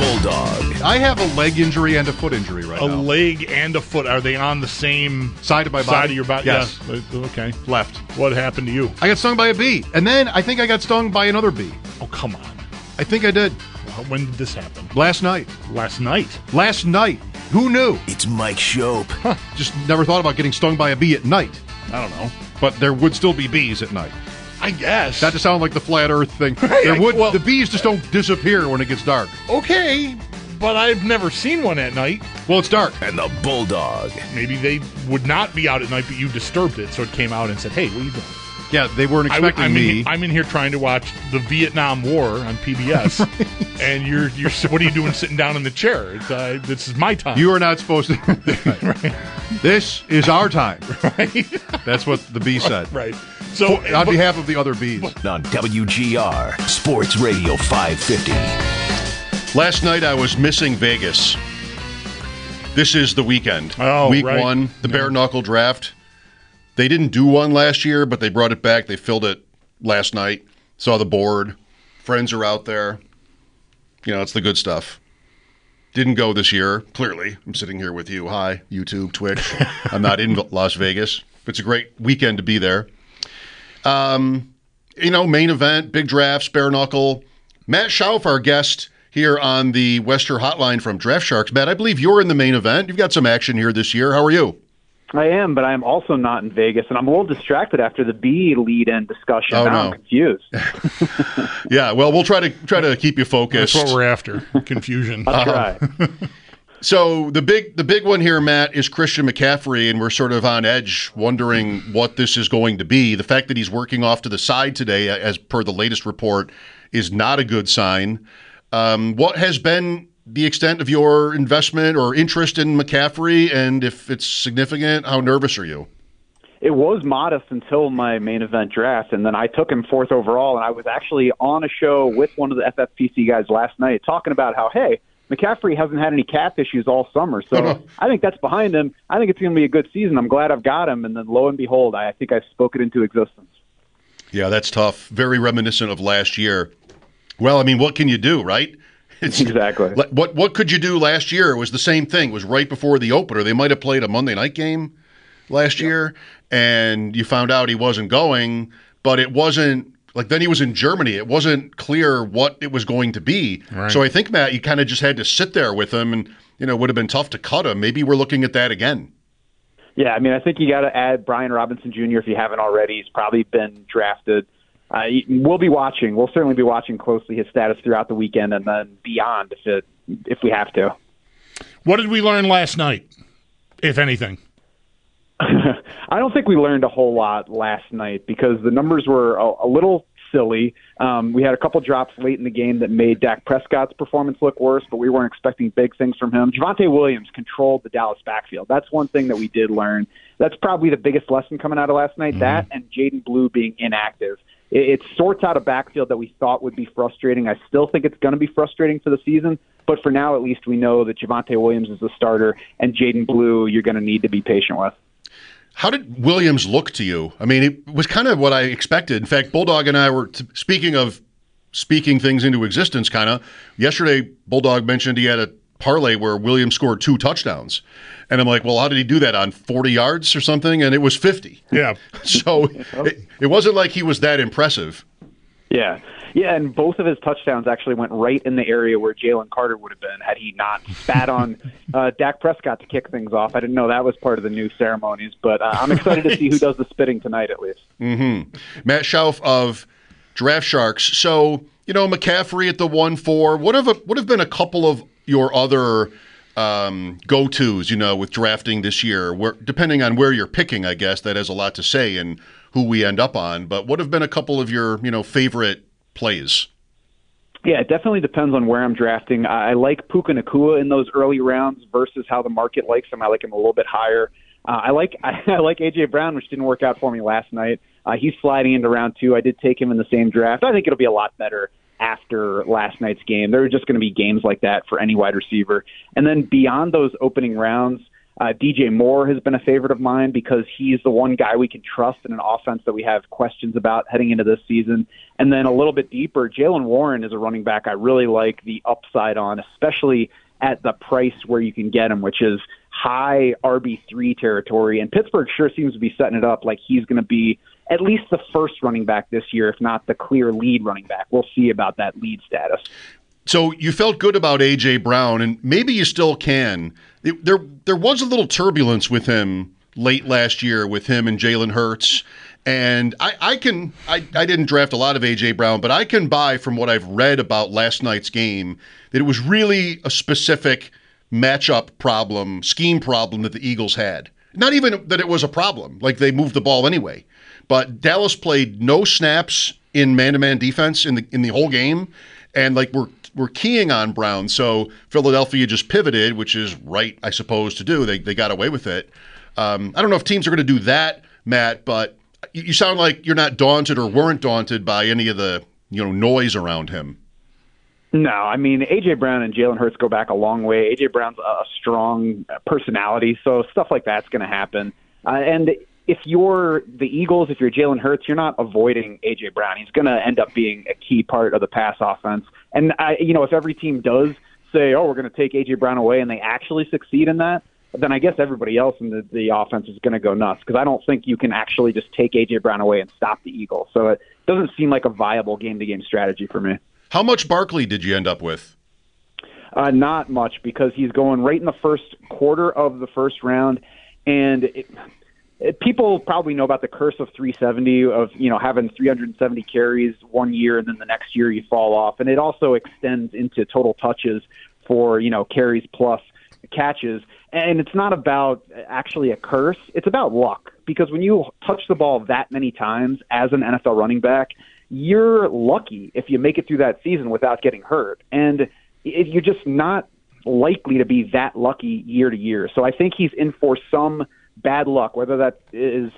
Bulldog. I have a leg injury and a foot injury right now. A leg and a foot. Are they on the same side of my body? Side of your body? Yes. Yeah. Okay. Left. What happened to you? I got stung by a bee. And then I think I got stung by another bee. Oh, come on. I think I did. When did this happen? Last night. Last night? Last night. Who knew? It's Mike Shope. Just never thought about getting stung by a bee at night. I don't know. But there would still be bees at night. I guess. Not to sound like the flat earth thing. The bees just don't disappear when it gets dark. Okay, but I've never seen one at night. Well, it's dark. And the Bulldog. Maybe they would not be out at night, but you disturbed it, so it came out and said, hey, what are you doing? Yeah, they weren't expecting me. I'm in here trying to watch the Vietnam War on PBS, and you're. What are you doing sitting down in the chair? This is my time. You are not supposed to. Right. This is our time. Right. That's what the bee said. Right. So, on behalf of the other bees. On WGR Sports Radio 550. Last night I was missing Vegas. This is the weekend. Week right. 1, the bare knuckle draft. They didn't do one last year, but they brought it back. They filled it last night. Saw the board. Friends are out there. You know, it's the good stuff. Didn't go this year, clearly. I'm sitting here with you. Hi, YouTube, Twitch. I'm not in Las Vegas. It's a great weekend to be there. Main event, big draft, bare knuckle. Matt Schauf, our guest here on the Wester Hotline from Draft Sharks. Matt, I believe you're in the main event. You've got some action here this year. How are you? I am, but I'm also not in Vegas, and I'm a little distracted after the B lead-in discussion. Oh, now I'm confused. Yeah, well, we'll try to keep you focused. That's what we're after, confusion. I'll try. So the big one here, Matt, is Christian McCaffrey, and we're sort of on edge wondering what this is going to be. The fact that he's working off to the side today, as per the latest report, is not a good sign. What has been the extent of your investment or interest in McCaffrey, and if it's significant, how nervous are you? It was modest until my main event draft, and then I took him 4th overall, and I was actually on a show with one of the FFPC guys last night talking about how, hey, McCaffrey hasn't had any cap issues all summer, so I think that's behind him. I think it's going to be a good season. I'm glad I've got him, and then lo and behold, I think I've spoken into existence. Yeah, that's tough. Very reminiscent of last year. Well, I mean, what can you do, right? Exactly. What could you do last year? It was the same thing. It was right before the opener. They might have played a Monday night game last year, and you found out he wasn't going, but it wasn't like then he was in Germany. It wasn't clear what it was going to be. Right. So I think, Matt, you kind of just had to sit there with him, and it would have been tough to cut him. Maybe we're looking at that again. Yeah, I mean, I think you got to add Brian Robinson Jr. if you haven't already. He's probably been drafted. We'll be watching. We'll certainly be watching closely his status throughout the weekend and then beyond if we have to. What did we learn last night, if anything? I don't think we learned a whole lot last night because the numbers were a little silly. We had a couple drops late in the game that made Dak Prescott's performance look worse, but we weren't expecting big things from him. Javonte Williams controlled the Dallas backfield. That's one thing that we did learn. That's probably the biggest lesson coming out of last night, that and Jaden Blue being inactive. It sorts out a backfield that we thought would be frustrating. I still think it's going to be frustrating for the season, but for now at least we know that Javonte Williams is the starter, and Jaden Blue you're going to need to be patient with. How did Williams look to you? I mean, it was kind of what I expected. In fact, Bulldog and I were speaking of speaking things into existence kind of. Yesterday, Bulldog mentioned he had a parlay where Williams scored 2 touchdowns. And I'm like, well, how did he do that, on 40 yards or something? And it was 50. Yeah. So it wasn't like he was that impressive. Yeah. Yeah, and both of his touchdowns actually went right in the area where Jalen Carter would have been had he not spat on Dak Prescott to kick things off. I didn't know that was part of the new ceremonies, but I'm excited to see who does the spitting tonight at least. Mm-hmm. Matt Schauf of Draft Sharks. So, McCaffrey at the 1-4. What have been a couple of your other go-tos, with drafting this year? Where, depending on where you're picking, I guess, that has a lot to say in who we end up on. But what have been a couple of your, favorite plays? Yeah, it definitely depends on where I'm drafting. I like Puka Nacua in those early rounds versus how the market likes him. I like him a little bit higher. I like A.J. Brown, which didn't work out for me last night. He's sliding into round 2. I did take him in the same draft. I think it'll be a lot better after last night's game. There are just going to be games like that for any wide receiver. And then beyond those opening rounds, DJ Moore has been a favorite of mine because he's the one guy we can trust in an offense that we have questions about heading into this season. And then a little bit deeper, Jaylen Warren is a running back I really like the upside on, especially at the price where you can get him, which is high RB3 territory. And Pittsburgh sure seems to be setting it up like he's going to be at least the first running back this year, if not the clear lead running back. We'll see about that lead status. So you felt good about A.J. Brown, and maybe you still can. There was a little turbulence with him late last year with him and Jalen Hurts. And I didn't draft a lot of A.J. Brown, but I can buy from what I've read about last night's game that it was really a specific matchup problem, scheme problem that the Eagles had. Not even that it was a problem, like they moved the ball anyway. But Dallas played no snaps in man-to-man defense in the whole game, and like we're keying on Brown. So Philadelphia just pivoted, which is right, I suppose, to do. They got away with it. I don't know if teams are going to do that, Matt, but you sound like you're not daunted or weren't daunted by any of the noise around him. No, I mean, A.J. Brown and Jalen Hurts go back a long way. A.J. Brown's a strong personality, so stuff like that's going to happen. And if you're the Eagles, if you're Jalen Hurts, you're not avoiding A.J. Brown. He's going to end up being a key part of the pass offense. And, if every team does say, we're going to take A.J. Brown away, and they actually succeed in that, then I guess everybody else in the offense is going to go nuts, because I don't think you can actually just take A.J. Brown away and stop the Eagles. So it doesn't seem like a viable game-to-game strategy for me. How much Barkley did you end up with? Not much, because he's going right in the first quarter of the first round, and people probably know about the curse of 370, of having 370 carries one year and then the next year you fall off, and it also extends into total touches for carries plus catches. And it's not about actually a curse, it's about luck, because when you touch the ball that many times as an NFL running back, you're lucky if you make it through that season without getting hurt. And you're just not likely to be that lucky year to year. So I think he's in for some bad luck, whether that is,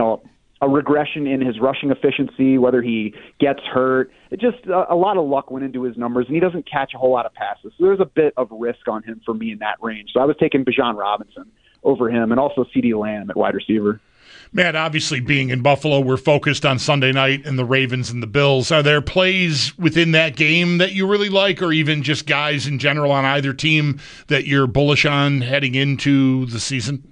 a regression in his rushing efficiency, whether he gets hurt. Just a lot of luck went into his numbers, and he doesn't catch a whole lot of passes. So there's a bit of risk on him for me in that range. So I was taking Bijan Robinson over him, and also CeeDee Lamb at wide receiver. Matt, obviously being in Buffalo, we're focused on Sunday night and the Ravens and the Bills. Are there plays within that game that you really like, or even just guys in general on either team that you're bullish on heading into the season?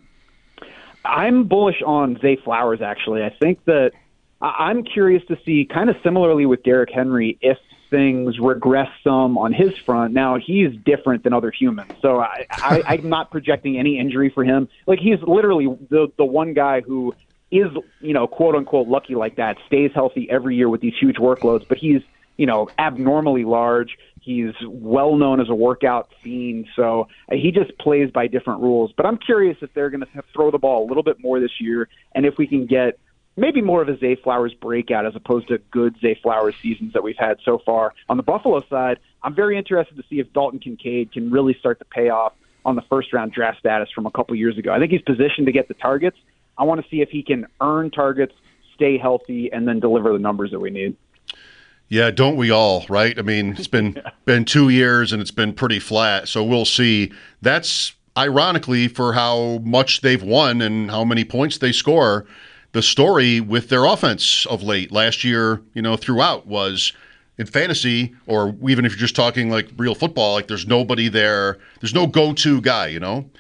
I'm bullish on Zay Flowers, actually. I think that I'm curious to see, kind of similarly with Derrick Henry, if things regress some on his front. Now, he's different than other humans, so I'm not projecting any injury for him. Like, he's literally the one guy who is, quote-unquote lucky like that, stays healthy every year with these huge workloads, but he's, abnormally large. He's well known as a workout fiend, so he just plays by different rules. But I'm curious if they're going to throw the ball a little bit more this year, and if we can get maybe more of a Zay Flowers breakout as opposed to good Zay Flowers seasons that we've had so far. On the Buffalo side, I'm very interested to see if Dalton Kincaid can really start to pay off on the first-round draft status from a couple years ago. I think he's positioned to get the targets. I want to see if he can earn targets, stay healthy, and then deliver the numbers that we need. Yeah, don't we all, right? I mean, it's been 2 years and it's been pretty flat, so we'll see. That's ironically for how much they've won and how many points they score. The story with their offense of late, last year, throughout was in fantasy, or even if you're just talking like real football, like there's nobody there. There's no go-to guy,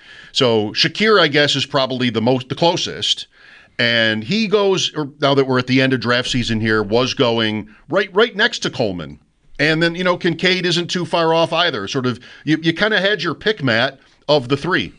So Shakir, I guess, is probably the closest. And he goes, or now that we're at the end of draft season here, was going right next to Coleman. And then, Kincaid isn't too far off either. Sort of, you kind of had your pick, Matt, of the three.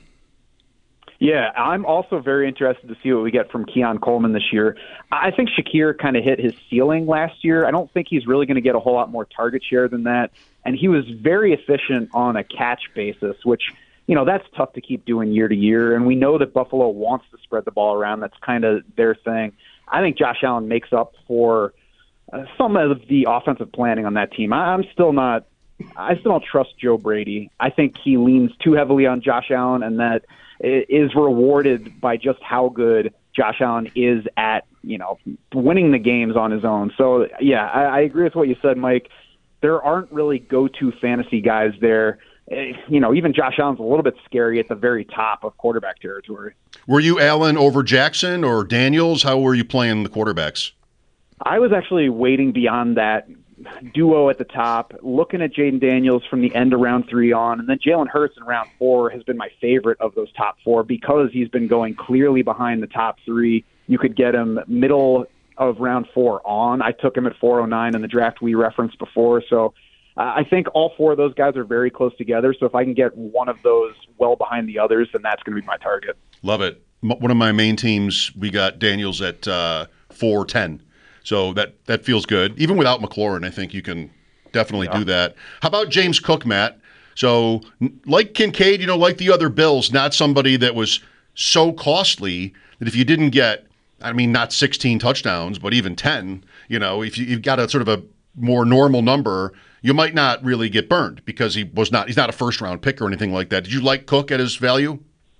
Yeah, I'm also very interested to see what we get from Keon Coleman this year. I think Shakir kind of hit his ceiling last year. I don't think he's really going to get a whole lot more target share than that. And he was very efficient on a catch basis, which, that's tough to keep doing year to year. And we know that Buffalo wants to spread the ball around. That's kind of their thing. I think Josh Allen makes up for some of the offensive planning on that team. I still don't trust Joe Brady. I think he leans too heavily on Josh Allen, and that is rewarded by just how good Josh Allen is at, winning the games on his own. So, yeah, I agree with what you said, Mike. There aren't really go-to fantasy guys there. even Josh Allen's a little bit scary at the very top of quarterback territory. Were you Allen over Jackson or Daniels? How were you playing the quarterbacks? I was actually waiting beyond that duo at the top, looking at Jaden Daniels from the end of round 3 on, and then Jalen Hurts in round 4 has been my favorite of those top 4 because he's been going clearly behind the top 3. You could get him middle of round 4 on. I took him at 409 in the draft we referenced before, so I think all 4 of those guys are very close together, so if I can get one of those well behind the others, then that's going to be my target. Love it. One of my main teams, we got Daniels at 410. So that feels good. Even without McLaurin, I think you can definitely do that. How about James Cook, Matt? So like Kincaid, like the other Bills, not somebody that was so costly that if you didn't get, not 16 touchdowns, but even 10, if you've got a sort of a more normal number, you might not really get burned because he's not a first-round pick or anything like that. Did you like Cook at his value?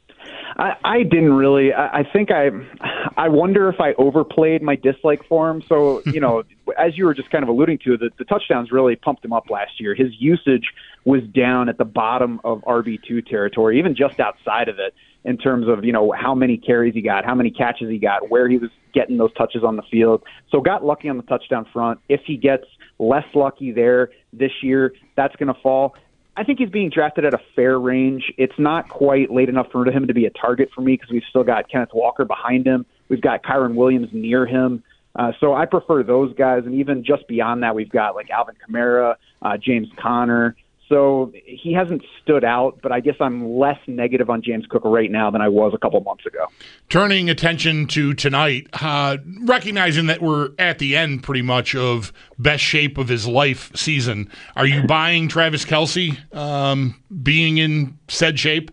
I didn't really. I think I wonder if I overplayed my dislike for him. So, as you were just kind of alluding to, the touchdowns really pumped him up last year. His usage was down at the bottom of RB2 territory, even just outside of it, in terms of, how many carries he got, how many catches he got, where he was getting those touches on the field. So got lucky on the touchdown front. If he gets less lucky there this year, that's going to fall. I think he's being drafted at a fair range. It's not quite late enough for him to be a target for me because we've still got Kenneth Walker behind him. We've got Kyron Williams near him. So I prefer those guys. And even just beyond that, we've got like Alvin Kamara, James Conner. So he hasn't stood out, but I guess I'm less negative on James Cook right now than I was a couple months ago. Turning attention to tonight, recognizing that we're at the end pretty much of best shape of his life season, are you buying Travis Kelce being in said shape?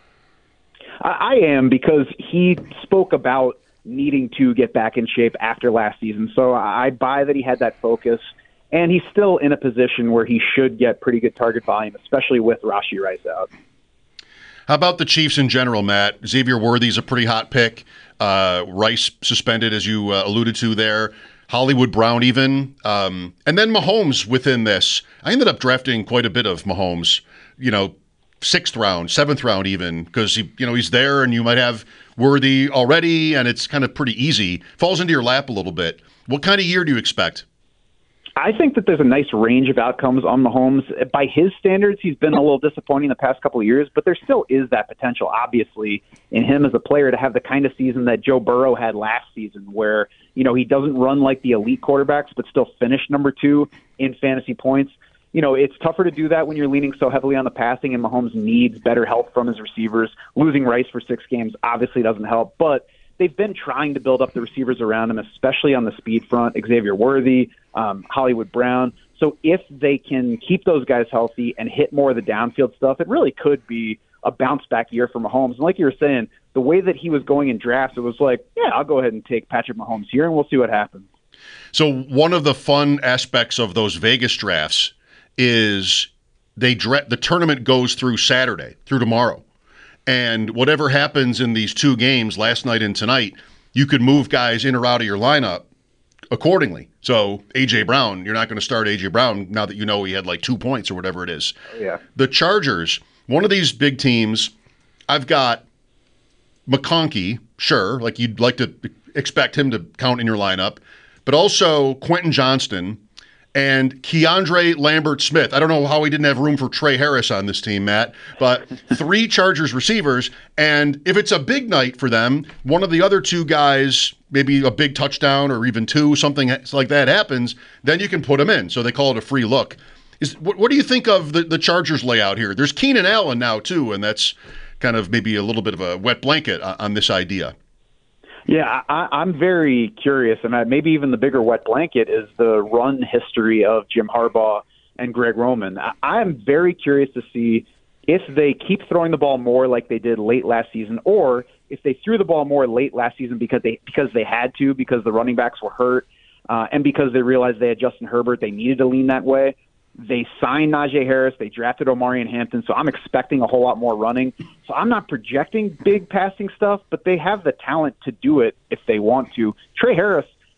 I am, because he spoke about needing to get back in shape after last season. So I buy that he had that focus. And he's still in a position where he should get pretty good target volume, especially with Rashee Rice out. How about the Chiefs in general, Matt? Xavier Worthy's a pretty hot pick. Rice suspended, as you alluded to there. Hollywood Brown even. And then Mahomes within this. I ended up drafting quite a bit of Mahomes, 6th round, 7th round even, because he's there and you might have Worthy already, and it's kind of pretty easy. Falls into your lap a little bit. What kind of year do you expect? I think that there's a nice range of outcomes on Mahomes. By his standards, he's been a little disappointing the past couple of years, but there still is that potential, obviously, in him as a player to have the kind of season that Joe Burrow had last season, where, he doesn't run like the elite quarterbacks, but still finish number 2 in fantasy points. It's tougher to do that when you're leaning so heavily on the passing, and Mahomes needs better help from his receivers. Losing Rice for 6 games obviously doesn't help, but they've been trying to build up the receivers around him, especially on the speed front, Xavier Worthy, Hollywood Brown. So if they can keep those guys healthy and hit more of the downfield stuff, it really could be a bounce-back year for Mahomes. And like you were saying, the way that he was going in drafts, it was like, yeah, I'll go ahead and take Patrick Mahomes here, and we'll see what happens. So one of the fun aspects of those Vegas drafts is the tournament goes through Saturday, through tomorrow. And whatever happens in these 2 games, last night and tonight, you could move guys in or out of your lineup accordingly. So A.J. Brown, you're not going to start A.J. Brown now that he had like 2 points or whatever it is. Yeah. The Chargers, one of these big teams, I've got McConkey, sure, like you'd like to expect him to count in your lineup, but also Quentin Johnston and Keandre Lambert-Smith. I don't know how he didn't have room for Trey Harris on this team, Matt, but 3 Chargers receivers, and if it's a big night for them, one of the other 2 guys, maybe a big touchdown or even 2, something like that happens, then you can put them in. So they call it a free look. What do you think of the Chargers layout here? There's Keenan Allen now, too, and that's kind of maybe a little bit of a wet blanket on this idea. Yeah, I'm very curious, and maybe even the bigger wet blanket is the run history of Jim Harbaugh and Greg Roman. I'm very curious to see if they keep throwing the ball more like they did late last season, or if they threw the ball more late last season because they had to, because the running backs were hurt, and because they realized they had Justin Herbert, they needed to lean that way. They signed Najee Harris. They drafted Omarion Hampton, so I'm expecting a whole lot more running. So I'm not projecting big passing stuff, but they have the talent to do it if they want to. Trey Harris,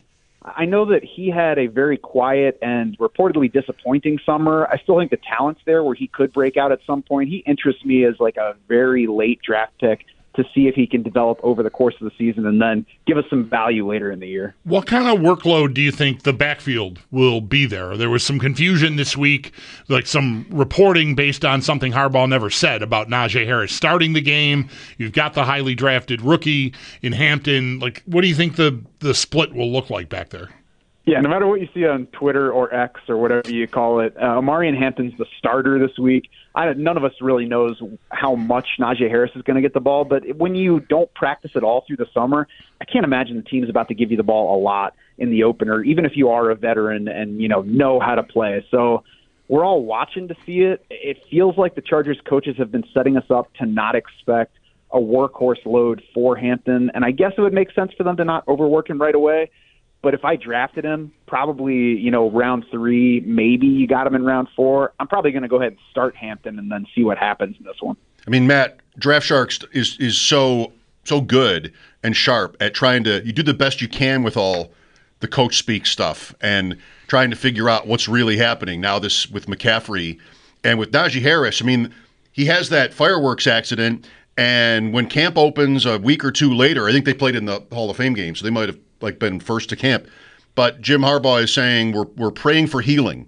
I know that he had a very quiet and reportedly disappointing summer. I still think the talent's there where he could break out at some point. He interests me as like a very late draft pick to see if he can develop over the course of the season and then give us some value later in the year. What kind of workload do you think the backfield will be there? There was some confusion this week, like some reporting based on something Harbaugh never said about Najee Harris starting the game. You've got the highly drafted rookie in Hampton. Like, what do you think the split will look like back there? Yeah, no matter what you see on Twitter or X or whatever you call it, Omarion Hampton's the starter this week. None of us really knows how much Najee Harris is going to get the ball, but when you don't practice at all through the summer, I can't imagine the team's about to give you the ball a lot in the opener, even if you are a veteran and know how to play. So we're all watching to see it. It feels like the Chargers coaches have been setting us up to not expect a workhorse load for Hampton, and I guess it would make sense for them to not overwork him right away. But if I drafted him, probably, round 3, maybe you got him in round 4, I'm probably going to go ahead and start Hampton and then see what happens in this one. I mean, Matt, Draft Sharks is so good and sharp at trying to – you do the best you can with all the coach speak stuff and trying to figure out what's really happening. Now this with McCaffrey and with Najee Harris, I mean, he has that fireworks accident, and when camp opens a week or two later, I think they played in the Hall of Fame game, so they might have been first to camp. But Jim Harbaugh is saying we're praying for healing.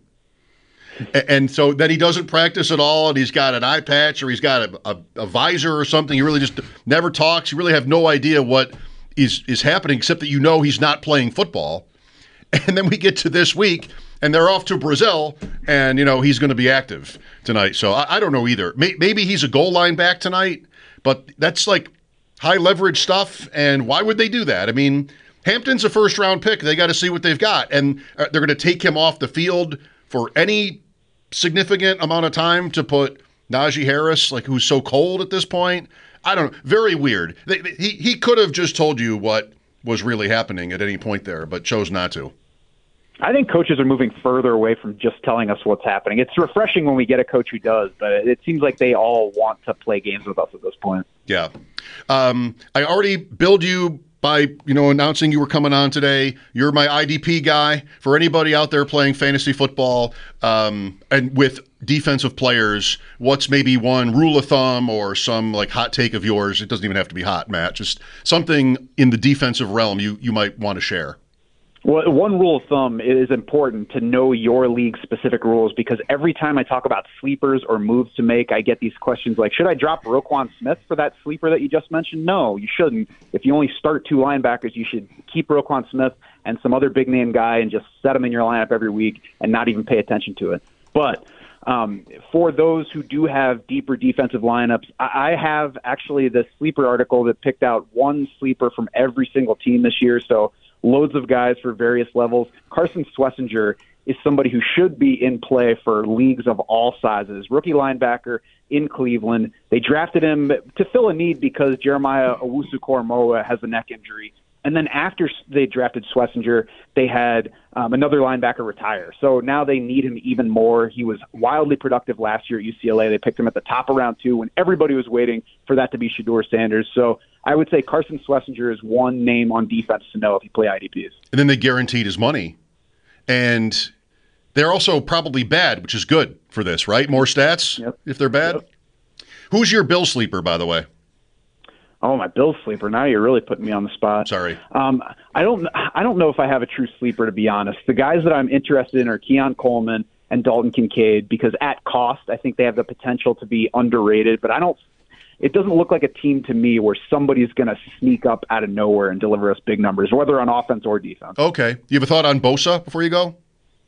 And so then he doesn't practice at all, and he's got an eye patch or he's got a visor or something. He really just never talks. You really have no idea what is happening except that he's not playing football. And then we get to this week, and they're off to Brazil, and, he's going to be active tonight. So I don't know either. Maybe he's a goal line back tonight, but that's like high leverage stuff, and why would they do that? I mean, Hampton's a first-round pick. They got to see what they've got, and they're going to take him off the field for any significant amount of time to put Najee Harris, who's so cold at this point. I don't know. Very weird. He could have just told you what was really happening at any point there, but chose not to. I think coaches are moving further away from just telling us what's happening. It's refreshing when we get a coach who does, but it seems like they all want to play games with us at this point. Yeah. I already billed you by announcing you were coming on today. You're my IDP guy. For anybody out there playing fantasy football and with defensive players, what's maybe one rule of thumb or some hot take of yours? It doesn't even have to be hot, Matt. Just something in the defensive realm you might want to share. Well, one rule of thumb, it is important to know your league-specific rules, because every time I talk about sleepers or moves to make, I get these questions like, should I drop Roquan Smith for that sleeper that you just mentioned? No, you shouldn't. If you only start 2 linebackers, you should keep Roquan Smith and some other big-name guy and just set them in your lineup every week and not even pay attention to it. But for those who do have deeper defensive lineups, I have actually this sleeper article that picked out one sleeper from every single team this year, so loads of guys for various levels. Carson Schlesinger is somebody who should be in play for leagues of all sizes. Rookie linebacker in Cleveland. They drafted him to fill a need because Jeremiah Owusu-Koramoah has a neck injury. And then after they drafted Schlesinger, they had another linebacker retire. So now they need him even more. He was wildly productive last year at UCLA. They picked him at the top of round 2 when everybody was waiting for that to be Shedeur Sanders. So I would say Carson Schlesinger is one name on defense to know if you play IDPs. And then they guaranteed his money. And they're also probably bad, which is good for this, right? More stats if they're bad? Yep. Who's your Bill sleeper, by the way? Oh, my Bill sleeper. Now you're really putting me on the spot. Sorry. I don't know if I have a true sleeper, to be honest. The guys that I'm interested in are Keon Coleman and Dalton Kincaid, because at cost, I think they have the potential to be underrated, but it doesn't look like a team to me where somebody's going to sneak up out of nowhere and deliver us big numbers, whether on offense or defense. Okay. You have a thought on Bosa before you go?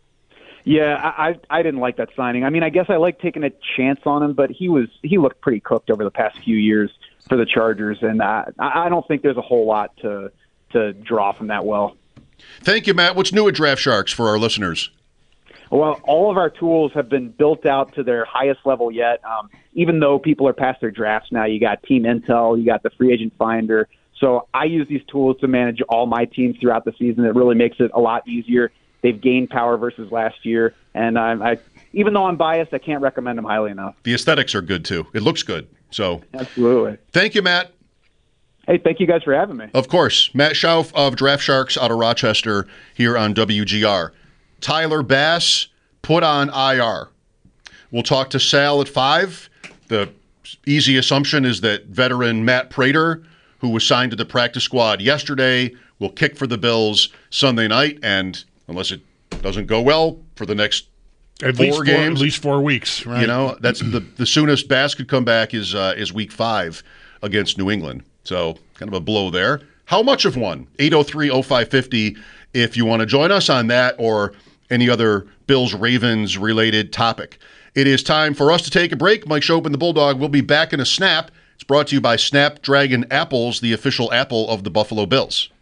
Yeah, I didn't like that signing. I mean, I guess I like taking a chance on him, but he looked pretty cooked over the past few years for the Chargers, and I don't think there's a whole lot to draw from that well. Thank you, Matt. What's new at Draft Sharks for our listeners? Well, all of our tools have been built out to their highest level yet. Even though people are past their drafts now, you got Team Intel, you got the Free Agent Finder. So I use these tools to manage all my teams throughout the season. It really makes it a lot easier. They've gained power versus last year, and even though I'm biased, I can't recommend them highly enough. The aesthetics are good, too. It looks good. So absolutely. Thank you, Matt. Hey, thank you guys for having me. Of course. Matt Schauf of Draft Sharks out of Rochester here on WGR. Tyler Bass put on IR. We'll talk to Sal at 5. The easy assumption is that veteran Matt Prater, who was signed to the practice squad yesterday, will kick for the Bills Sunday night, and unless it doesn't go well for the next at four games, at least 4 weeks. Right? You know, that's the soonest Bass could come back is week 5 against New England. So kind of a blow there. How much of one? 803-0550 if you want to join us on that or any other Bills-Ravens related topic. It is time for us to take a break. Mike Schopp and the Bulldog will be back in a snap. It's brought to you by Snapdragon Apples, the official apple of the Buffalo Bills.